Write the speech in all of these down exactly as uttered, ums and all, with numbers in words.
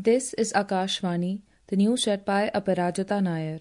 This is Akashvani, the news read by Aparajita Nair.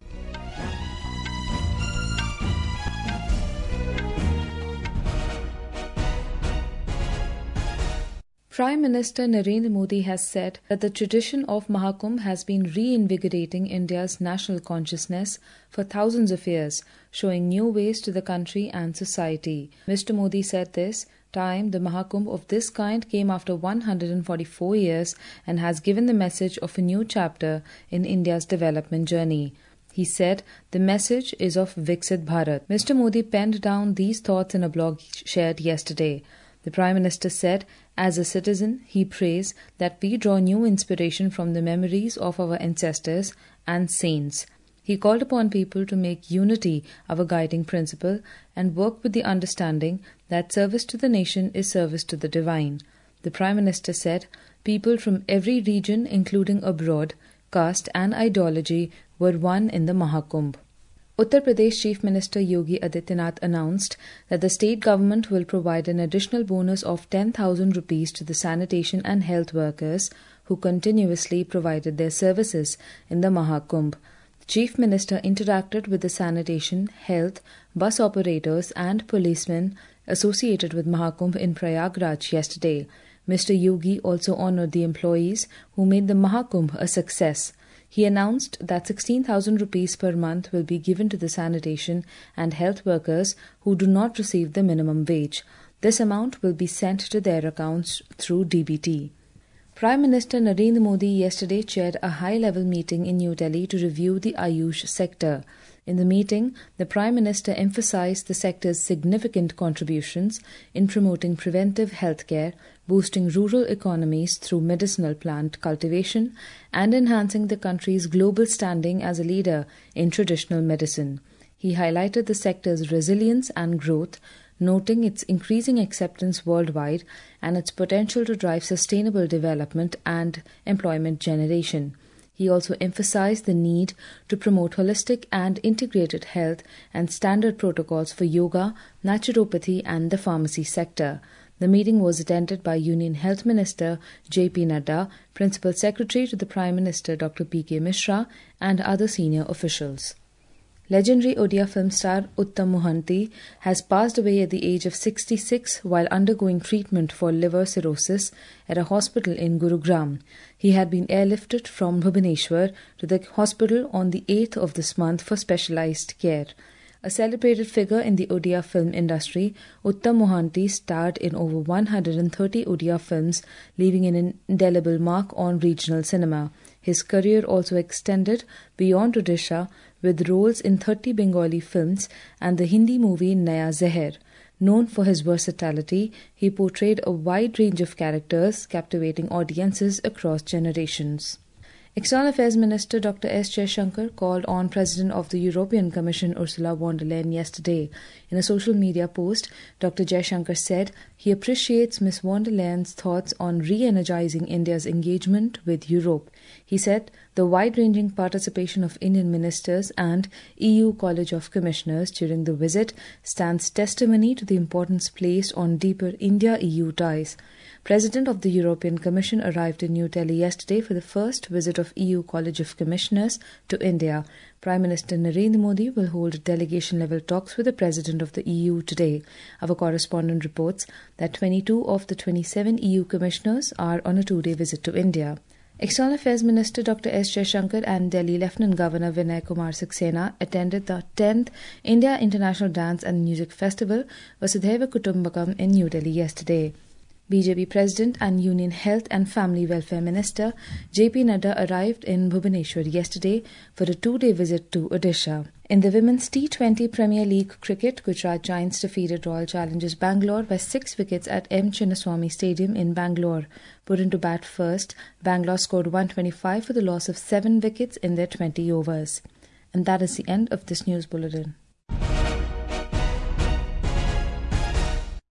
Prime Minister Narendra Modi has said that the tradition of Mahakumbh has been reinvigorating India's national consciousness for thousands of years, showing new ways to the country and society. Mister Modi said this time the Mahakumbh of this kind came after one hundred forty-four years and has given the message of a new chapter in India's development journey. He said the message is of Viksit Bharat. Mister Modi penned down these thoughts in a blog shared yesterday. The Prime Minister said, as a citizen, he prays that we draw new inspiration from the memories of our ancestors and saints. He called upon people to make unity our guiding principle and work with the understanding that service to the nation is service to the divine. The Prime Minister said, people from every region, including abroad, caste and ideology, were one in the Mahakumbh. Uttar Pradesh Chief Minister Yogi Adityanath announced that the state government will provide an additional bonus of ten thousand rupees to the sanitation and health workers who continuously provided their services in the Mahakumbh. The Chief Minister interacted with the sanitation, health, bus operators and policemen associated with Mahakumbh in Prayagraj yesterday. Mister Yogi also honoured the employees who made the Mahakumbh a success. He announced that sixteen thousand rupees per month will be given to the sanitation and health workers who do not receive the minimum wage. This amount will be sent to their accounts through D B T. Prime Minister Narendra Modi yesterday chaired a high-level meeting in New Delhi to review the Ayush sector. In the meeting, the Prime Minister emphasized the sector's significant contributions in promoting preventive healthcare, boosting rural economies through medicinal plant cultivation, and enhancing the country's global standing as a leader in traditional medicine. He highlighted the sector's resilience and growth, noting its increasing acceptance worldwide and its potential to drive sustainable development and employment generation. He also emphasized the need to promote holistic and integrated health and standard protocols for yoga, naturopathy and the pharmacy sector. The meeting was attended by Union Health Minister J P Nadda, Principal Secretary to the Prime Minister Doctor P K Mishra and other senior officials. Legendary Odia film star Uttam Mohanty has passed away at the age of sixty-six while undergoing treatment for liver cirrhosis at a hospital in Gurugram. He had been airlifted from Bhubaneswar to the hospital on the eighth of this month for specialized care. A celebrated figure in the Odia film industry, Uttam Mohanty starred in over one hundred thirty Odia films, leaving an indelible mark on regional cinema. His career also extended beyond Odisha, with roles in thirty Bengali films and the Hindi movie Naya Zeher. Known for his versatility, he portrayed a wide range of characters, captivating audiences across generations. External Affairs Minister Doctor S Jaishankar called on President of the European Commission Ursula von der Leyen yesterday. In a social media post, Doctor Jaishankar said he appreciates Miz von der Leyen's thoughts on re-energizing India's engagement with Europe. He said the wide-ranging participation of Indian ministers and E U College of Commissioners during the visit stands testimony to the importance placed on deeper India-E U ties. President of the European Commission arrived in New Delhi yesterday for the first visit of E U College of Commissioners to India. Prime Minister Narendra Modi will hold delegation-level talks with the President of the E U today. Our correspondent reports that twenty-two of the twenty-seven E U commissioners are on a two-day visit to India. External Affairs Minister Doctor S Jaishankar and Delhi Lieutenant Governor Vinay Kumar Saxena attended the tenth India International Dance and Music Festival Vasudhaiva Kutumbakam in New Delhi yesterday. B J P President and Union Health and Family Welfare Minister J P Nadda arrived in Bhubaneswar yesterday for a two-day visit to Odisha. In the Women's T twenty Premier League cricket, Gujarat Giants defeated Royal Challengers Bangalore by six wickets at M. Chinnaswamy Stadium in Bangalore. Put into bat first, Bangalore scored one hundred twenty-five for the loss of seven wickets in their twenty overs. And that is the end of this news bulletin.